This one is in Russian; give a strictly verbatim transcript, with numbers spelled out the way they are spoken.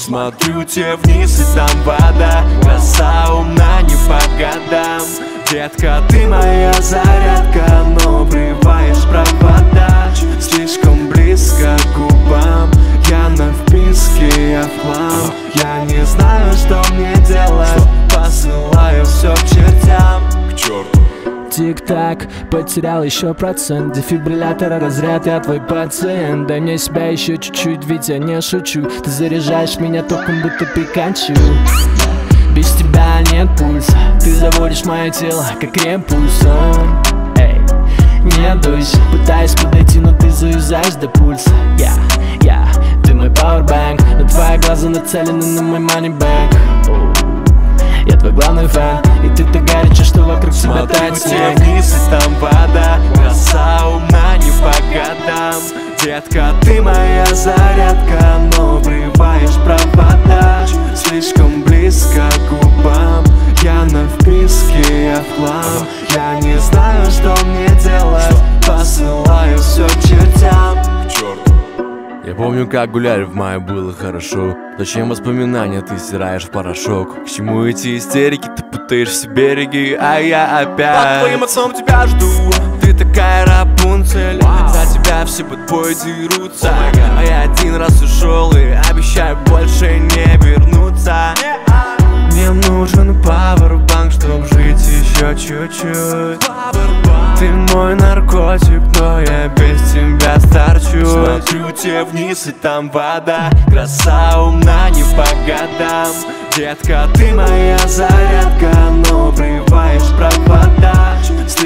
Смотрю тебе вниз, и там вода. Краса умна не по годам. Детка, ты моя зарядка, но обрываешь провода. Слишком близко к губам, я на вписке, я в хлам. Я не знаю, что мне делать, посылаю все к чертям. К черту. Тик-так, потерял еще процент. Дефибриллятора разряд, я твой пациент. Дай мне себя еще чуть-чуть, ведь я не шучу. Ты заряжаешь меня током, будто Пикачу. Без тебя нет пульса, ты заводишь мое тело, как крем-пульсом. Эй, не дуйся, пытаюсь подойти, но ты завязаешь до пульса. Я, yeah, я, yeah, ты мой пауэрбанк, но твои глаза нацелены на мой манибэнк. Я твой главный фэн, и ты так горяча, что вокруг тебя тает снег. Вниз, и там вода. Краса умна не по годам. Детка, ты моя зарядка, но обрываешь провода. Слишком близко к губам, я на вписке, я в хлам. Я не знаю, что мне делать, посылаю все к чертям. К черту. Я помню, как гуляли в мае, было хорошо. Зачем воспоминания ты стираешь в порошок? К чему эти истерики, ты путаешь все береги, а я опять под твоим отцом тебя жду. Ты такая Рапунцель, wow. За тебя все подбой дерутся, oh, а я один раз ушел и обещаю больше не вернуться. Мне нужен пауэрбанк, чтоб жить еще чуть-чуть. Ты мой наркотик, но я без тебя старчу. Смотрю тебе вниз, и там вода. Краса умна не по годам. Детка, ты моя зарядка, но обрываешь провода.